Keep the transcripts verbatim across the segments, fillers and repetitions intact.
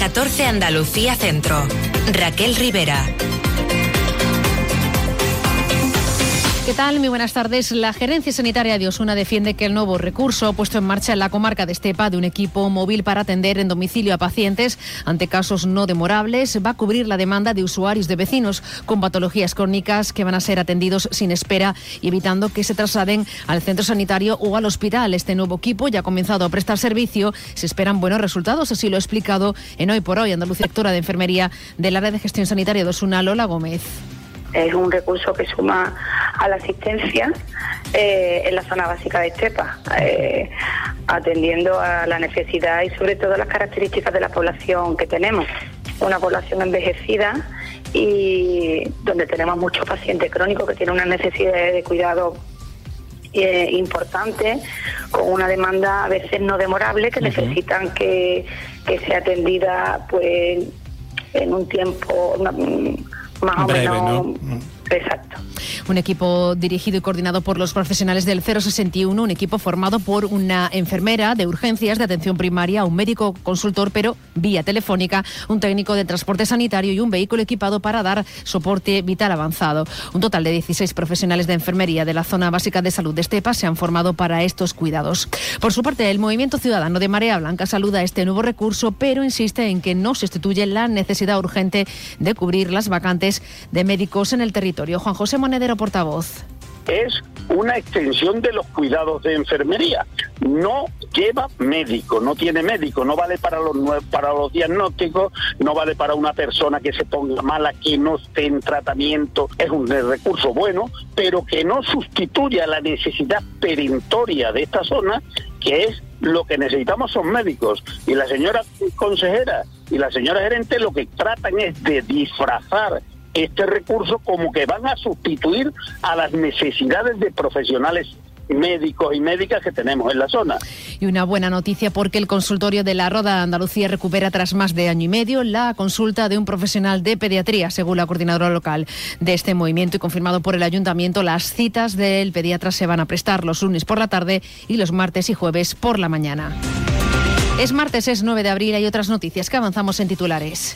catorce Andalucía Centro. Raquel Rivera. ¿Qué tal? Muy buenas tardes. La Gerencia Sanitaria de Osuna defiende que el nuevo recurso puesto en marcha en la comarca de Estepa de un equipo móvil para atender en domicilio a pacientes ante casos no demorables va a cubrir la demanda de usuarios de vecinos con patologías crónicas que van a ser atendidos sin espera y evitando que se trasladen al centro sanitario o al hospital. Este nuevo equipo ya ha comenzado a prestar servicio. Se esperan buenos resultados, así lo ha explicado en Hoy por Hoy Andalucía, directora de Enfermería del Área de Gestión Sanitaria de Osuna, Lola Gómez. Es un recurso que suma a la asistencia eh, en la zona básica de Estepa, eh, atendiendo a la necesidad y sobre todo las características de la población que tenemos. Una población envejecida y donde tenemos muchos pacientes crónicos que tienen unas necesidades de cuidado eh, importantes, con una demanda a veces no demorable, que uh-huh. necesitan que, que sea atendida pues en un tiempo... Una, más breve, o menos, ¿no? Exacto. Un equipo dirigido y coordinado por los profesionales del cero sesenta y uno, un equipo formado por una enfermera de urgencias de atención primaria, un médico consultor, pero vía telefónica, un técnico de transporte sanitario y un vehículo equipado para dar soporte vital avanzado. Un total de dieciséis profesionales de enfermería de la zona básica de salud de Estepa se han formado para estos cuidados. Por su parte, el Movimiento Ciudadano de Marea Blanca saluda este nuevo recurso, pero insiste en que no sustituye la necesidad urgente de cubrir las vacantes de médicos en el territorio. Juan José Monedero, portavoz. Es una extensión de los cuidados de enfermería. No lleva médico, no tiene médico, no vale para los para los diagnósticos, no vale para una persona que se ponga mala, que no esté en tratamiento. Es un recurso bueno, pero que no sustituya la necesidad perentoria de esta zona, que es lo que necesitamos son médicos. Y la señora consejera y la señora gerente lo que tratan es de disfrazar este recurso como que van a sustituir a las necesidades de profesionales médicos y médicas que tenemos en la zona. Y una buena noticia porque el consultorio de la Roda Andalucía recupera tras más de año y medio la consulta de un profesional de pediatría, según la coordinadora local de este movimiento y confirmado por el ayuntamiento. Las citas del pediatra se van a prestar los lunes por la tarde y los martes y jueves por la mañana. Es martes, es nueve de abril, hay otras noticias que avanzamos en titulares.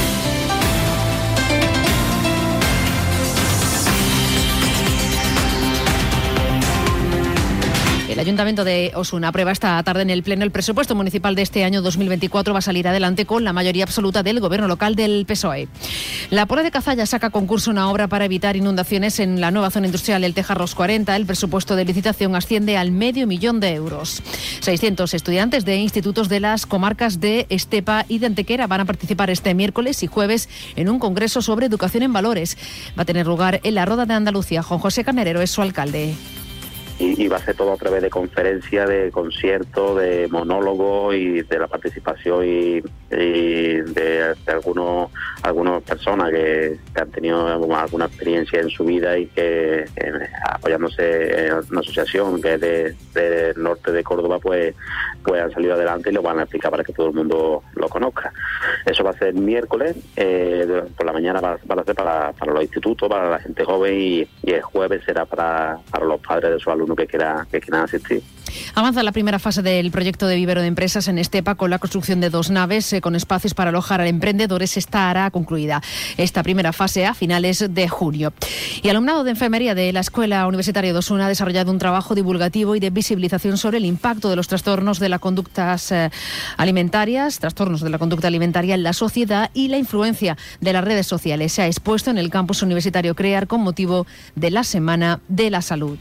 El Ayuntamiento de Osuna aprueba esta tarde en el Pleno el presupuesto municipal de este año dos mil veinticuatro. Va a salir adelante con la mayoría absoluta del Gobierno local del P S O E. La Pola de Cazalla saca a concurso una obra para evitar inundaciones en la nueva zona industrial El Tejarros cuarenta. El presupuesto de licitación asciende al medio millón de euros. seiscientos estudiantes de institutos de las comarcas de Estepa y de Antequera van a participar este miércoles y jueves en un congreso sobre educación en valores. Va a tener lugar en la Roda de Andalucía. Juan José Carnerero es su alcalde. Y, y va a ser todo a través de conferencias, de conciertos, de monólogos y de la participación y, y de, de algunos algunas personas que, que han tenido alguna experiencia en su vida y que eh, apoyándose en una asociación que es de, del norte de Córdoba, pues, pues han salido adelante y lo van a explicar para que todo el mundo lo conozca. Eso va a ser miércoles, eh, por la mañana va, va a ser para, para los institutos, para la gente joven y, y el jueves será para, para los padres de sus alumnos que quiera que quieran asistir. Avanza la primera fase del proyecto de vivero de empresas en Estepa con la construcción de dos naves eh, con espacios para alojar a emprendedores. Esta hará concluida esta primera fase a finales de junio. Y alumnado de enfermería de la Escuela Universitaria de Osuna ha desarrollado un trabajo divulgativo y de visibilización sobre el impacto de los trastornos de las conductas eh, alimentarias, trastornos de la conducta alimentaria en la sociedad y la influencia de las redes sociales. Se ha expuesto en el campus universitario CREAR con motivo de la Semana de la Salud.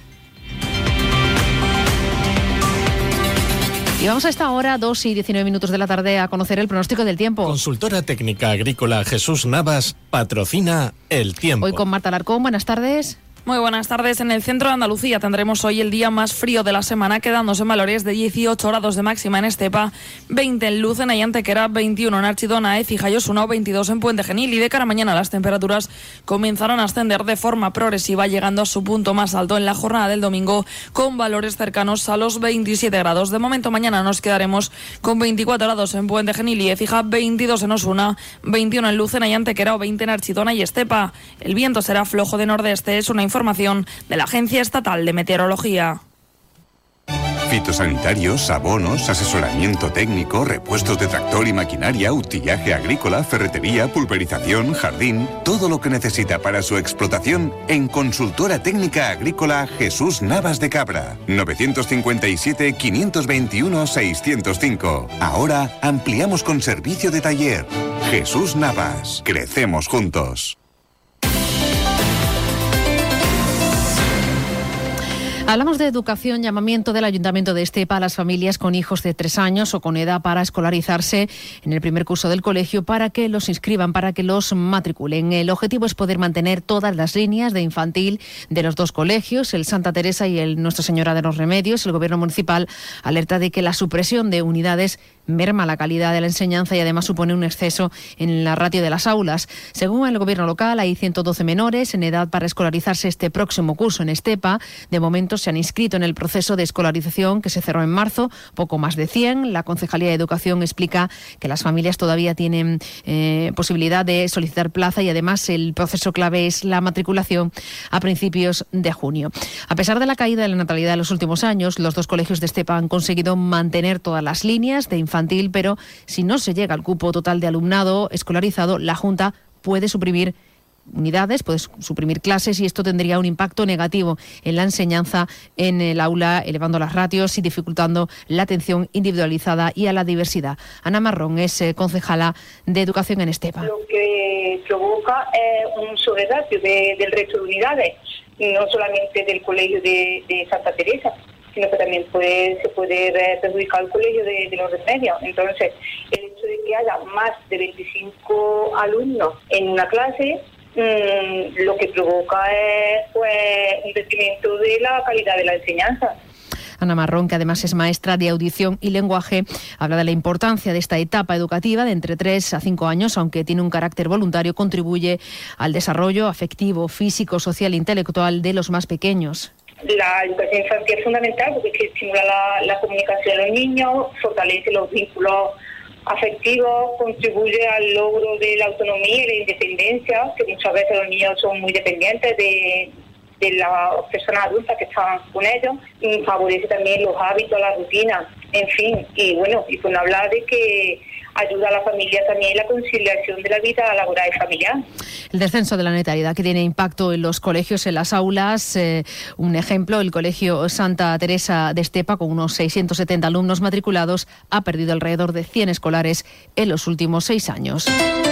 Y vamos a esta hora, dos y diecinueve minutos de la tarde, a conocer el pronóstico del tiempo. Consultora técnica agrícola Jesús Navas patrocina el tiempo. Hoy con Marta Alarcón, buenas tardes. Muy buenas tardes. En el centro de Andalucía tendremos hoy el día más frío de la semana, quedándose en valores de dieciocho grados de máxima en Estepa, veinte en Lucena y Antequera, veintiuno en Archidona, Écija y Osuna, veintidós en Puente Genil. Y de cara a mañana las temperaturas comenzarán a ascender de forma progresiva, llegando a su punto más alto en la jornada del domingo, con valores cercanos a los veintisiete grados. De momento mañana nos quedaremos con veinticuatro grados en Puente Genil y Écija, veintidós en Osuna, veintiuno en Lucena y Antequera o veinte en Archidona y Estepa. El viento será flojo de nordeste, es una información de la Agencia Estatal de Meteorología. Fitosanitarios, abonos, asesoramiento técnico, repuestos de tractor y maquinaria, utillaje agrícola, ferretería, pulverización, jardín, todo lo que necesita para su explotación en Consultora Técnica Agrícola Jesús Navas de Cabra. novecientos cincuenta y siete, quinientos veintiuno, seiscientos cinco. Ahora ampliamos con servicio de taller. Jesús Navas. Crecemos juntos. Hablamos de educación, llamamiento del Ayuntamiento de Estepa a las familias con hijos de tres años o con edad para escolarizarse en el primer curso del colegio para que los inscriban, para que los matriculen. El objetivo es poder mantener todas las líneas de infantil de los dos colegios, el Santa Teresa y el Nuestra Señora de los Remedios. El Gobierno municipal alerta de que la supresión de unidades merma la calidad de la enseñanza y además supone un exceso en la ratio de las aulas. Según el Gobierno local, hay ciento doce menores en edad para escolarizarse este próximo curso en Estepa. De momento se han inscrito en el proceso de escolarización que se cerró en marzo, poco más de cien. La Concejalía de Educación explica que las familias todavía tienen eh, posibilidad de solicitar plaza y además el proceso clave es la matriculación a principios de junio. A pesar de la caída de la natalidad en los últimos años, los dos colegios de Estepa han conseguido mantener todas las líneas de infantil, pero si no se llega al cupo total de alumnado escolarizado, la Junta puede suprimir unidades, puede suprimir clases y esto tendría un impacto negativo en la enseñanza en el aula, elevando las ratios y dificultando la atención individualizada y a la diversidad. Ana Marrón es eh, concejala de Educación en Estepa. Lo que provoca es un sobreratio de, del resto de unidades, no solamente del colegio de, de Santa Teresa, sino que también puede, se puede perjudicar el colegio de, de los Remedios. Entonces, el hecho de que haya más de veinticinco alumnos en una clase, mmm, lo que provoca es pues un detrimento de la calidad de la enseñanza. Ana Marrón, que además es maestra de audición y lenguaje, habla de la importancia de esta etapa educativa de entre tres a cinco años, aunque tiene un carácter voluntario, contribuye al desarrollo afectivo, físico, social e intelectual de los más pequeños. La educación infantil es fundamental porque es que estimula la, la comunicación de los niños, fortalece los vínculos afectivos, contribuye al logro de la autonomía y la independencia, que muchas veces los niños son muy dependientes de, de las personas adultas que están con ellos, y favorece también los hábitos, la rutina, en fin, y bueno, y pues hablar de que ayuda a la familia también en la conciliación de la vida laboral y familiar. El descenso de la natalidad que tiene impacto en los colegios, en las aulas. Eh, un ejemplo, el Colegio Santa Teresa de Estepa, con unos seiscientos setenta alumnos matriculados, ha perdido alrededor de cien escolares en los últimos seis años.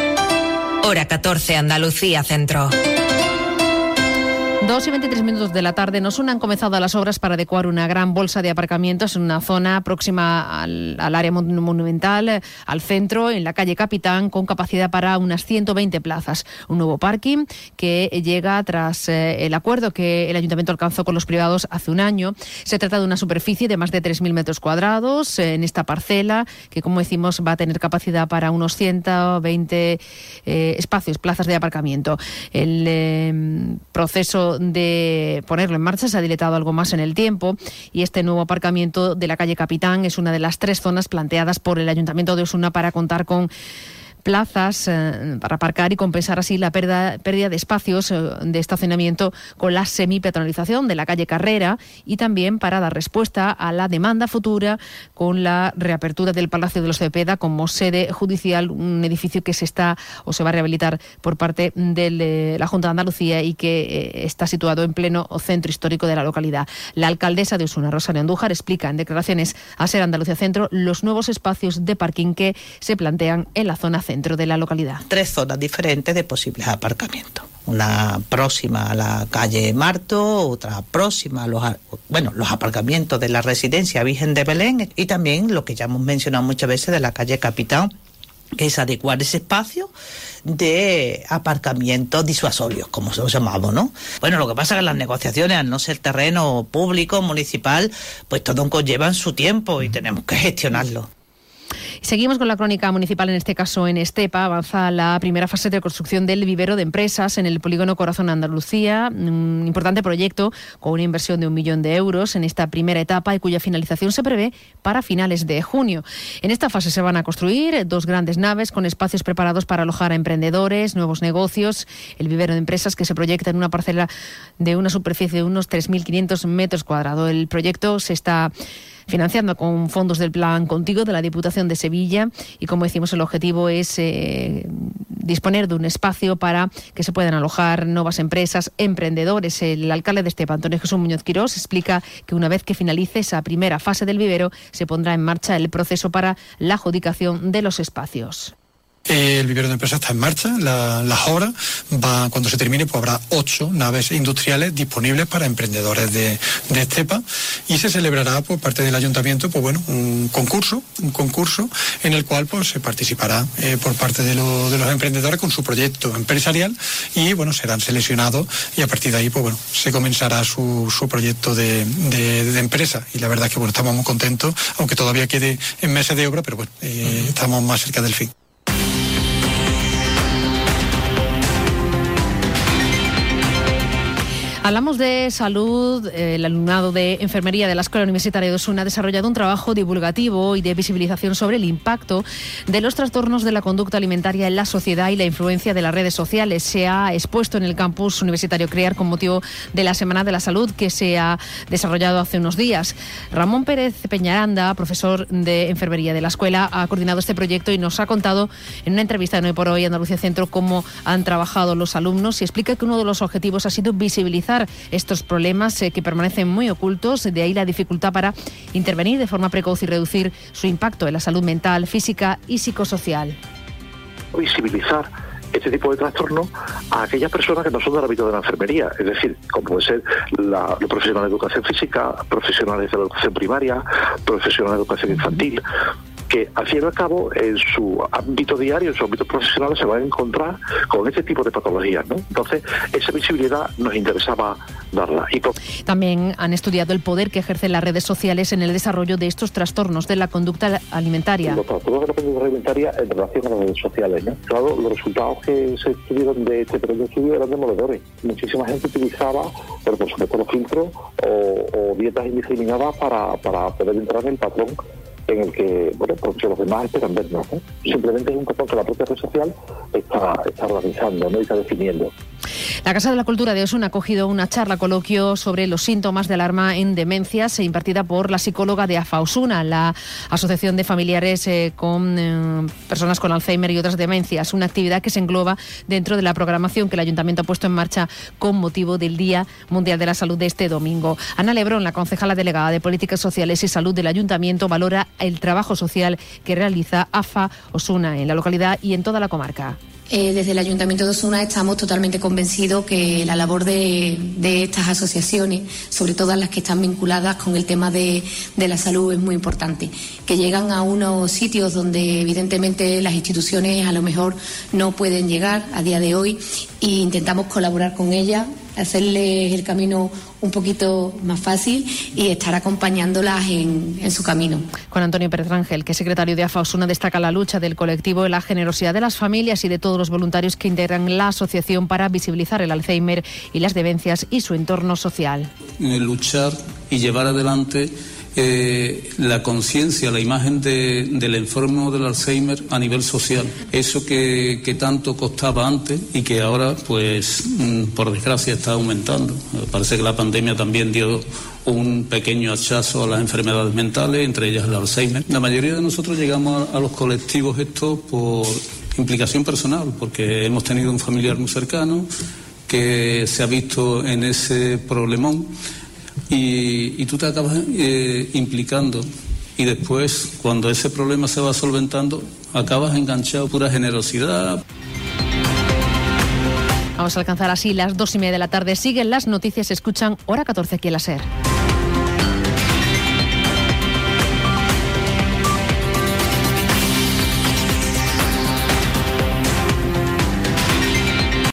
Hora catorce, Andalucía Centro. Dos y veintitrés minutos de la tarde. Nos han comenzado las obras para adecuar una gran bolsa de aparcamientos en una zona próxima al, al área monumental, al centro, en la calle Capitán, con capacidad para unas ciento veinte plazas. Un nuevo parking que llega tras eh, el acuerdo que el Ayuntamiento alcanzó con los privados hace un año. Se trata de una superficie de más de tres mil metros cuadrados eh, en esta parcela, que, como decimos, va a tener capacidad para unos ciento veinte eh, espacios, plazas de aparcamiento. El eh, proceso de ponerlo en marcha se ha dilatado algo más en el tiempo y este nuevo aparcamiento de la calle Capitán es una de las tres zonas planteadas por el Ayuntamiento de Osuna para contar con plazas eh, para aparcar y compensar así la pérdida, pérdida de espacios eh, de estacionamiento con la semipeatonalización de la calle Carrera y también para dar respuesta a la demanda futura con la reapertura del Palacio de los Cepeda como sede judicial, un edificio que se está o se va a rehabilitar por parte de eh, la Junta de Andalucía y que eh, está situado en pleno centro histórico de la localidad. La alcaldesa de Osuna, Rosario Andújar, explica en declaraciones a Ser Andalucía Centro los nuevos espacios de parking que se plantean en la zona centro de la localidad. Tres zonas diferentes de posibles aparcamientos. Una próxima a la calle Marto, otra próxima a los, bueno, los aparcamientos de la residencia Virgen de Belén y también lo que ya hemos mencionado muchas veces de la calle Capitán, que es adecuar ese espacio de aparcamientos disuasorios, como se los llamamos, ¿no? Bueno, lo que pasa es que las negociaciones, al no ser terreno público, municipal, pues todo conllevan su tiempo y tenemos que gestionarlo. Seguimos con la crónica municipal, en este caso en Estepa. Avanza la primera fase de construcción del vivero de empresas en el polígono Corazón Andalucía, un importante proyecto con una inversión de un millón de euros en esta primera etapa y cuya finalización se prevé para finales de junio. En esta fase se van a construir dos grandes naves con espacios preparados para alojar a emprendedores, nuevos negocios. El vivero de empresas que se proyecta en una parcela de una superficie de unos tres mil quinientos metros cuadrados. El proyecto se está financiando con fondos del Plan Contigo de la Diputación de Sevilla, y como decimos, el objetivo es eh, disponer de un espacio para que se puedan alojar nuevas empresas, emprendedores. El alcalde de Estepa, Antonio Jesús Muñoz Quirós, explica que una vez que finalice esa primera fase del vivero, se pondrá en marcha el proceso para la adjudicación de los espacios. El vivero de empresas está en marcha, la, las obras, va, cuando se termine pues habrá ocho naves industriales disponibles para emprendedores de, de Estepa, y se celebrará por parte del ayuntamiento pues bueno, un concurso, un concurso en el cual pues se participará eh, por parte de, lo, de los emprendedores con su proyecto empresarial, y bueno, serán seleccionados, y a partir de ahí pues bueno, se comenzará su, su proyecto de, de, de empresa, y la verdad es que bueno, estamos muy contentos, aunque todavía quede en meses de obra, pero bueno, eh, estamos más cerca del fin. Hablamos de salud. El alumnado de enfermería de la Escuela Universitaria de Osuna ha desarrollado un trabajo divulgativo y de visibilización sobre el impacto de los trastornos de la conducta alimentaria en la sociedad y la influencia de las redes sociales. Se ha expuesto en el campus universitario CREAR con motivo de la Semana de la Salud que se ha desarrollado hace unos días. Ramón Pérez Peñaranda, profesor de enfermería de la escuela, ha coordinado este proyecto y nos ha contado en una entrevista en Hoy por Hoy Andalucía Centro cómo han trabajado los alumnos, y explica que uno de los objetivos ha sido visibilizar estos problemas eh, que permanecen muy ocultos, de ahí la dificultad para intervenir de forma precoz y reducir su impacto en la salud mental, física y psicosocial. Visibilizar este tipo de trastornos a aquellas personas que no son del ámbito de la enfermería, es decir, como puede ser la, los profesionales de educación física, profesionales de la educación primaria, profesionales de educación infantil, que al fin y al cabo en su ámbito diario, en su ámbito profesional, se van a encontrar con este tipo de patologías, ¿no? Entonces, esa visibilidad nos interesaba darla. Y por... También han estudiado el poder que ejercen las redes sociales en el desarrollo de estos trastornos de la conducta alimentaria. Los trastornos de la conducta alimentaria en relación a las redes sociales, ¿no? Claro, los resultados que se estudiaron de este proyecto de estudio eran demoledores. Muchísima gente utilizaba, pero por supuesto, los filtros o, o dietas indiscriminadas para, para poder entrar en el patrón en el que, bueno, pues los demás esperan vernos, ¿no? Simplemente es un patrón que la propia red social está, está organizando, ¿no? Y está definiendo. La Casa de la Cultura de Osuna ha acogido una charla coloquio sobre los síntomas de alarma en demencias, impartida por la psicóloga de AFA Osuna, la Asociación de Familiares eh, con eh, Personas con Alzheimer y otras demencias, una actividad que se engloba dentro de la programación que el Ayuntamiento ha puesto en marcha con motivo del Día Mundial de la Salud de este domingo. Ana Lebrón, la concejala delegada de Políticas Sociales y Salud del Ayuntamiento, valora el trabajo social que realiza AFA Osuna en la localidad y en toda la comarca. Eh, desde el Ayuntamiento de Osuna estamos totalmente convencidos que la labor de, de estas asociaciones, sobre todo las que están vinculadas con el tema de, de la salud, es muy importante. Que llegan a unos sitios donde evidentemente las instituciones a lo mejor no pueden llegar a día de hoy, e intentamos colaborar con ellas, hacerles el camino un poquito más fácil y estar acompañándolas en, en su camino. Juan Antonio Pérez Rangel, que es secretario de AFA Osuna, destaca la lucha del colectivo, la generosidad de las familias y de todos los voluntarios que integran la asociación para visibilizar el Alzheimer y las demencias y su entorno social. Luchar y llevar adelante Eh, la conciencia, la imagen de, del enfermo del Alzheimer a nivel social. Eso que, que tanto costaba antes y que ahora, pues, mm, por desgracia, está aumentando. Parece que la pandemia también dio un pequeño hachazo a las enfermedades mentales, entre ellas el Alzheimer. La mayoría de nosotros llegamos a, a los colectivos estos por implicación personal, porque hemos tenido un familiar muy cercano que se ha visto en ese problemón. Y, y tú te acabas eh, implicando, y después, cuando ese problema se va solventando, acabas enganchado, pura generosidad. Vamos a alcanzar así las dos y media de la tarde. Siguen las noticias, escuchan Hora catorce aquí en la SER.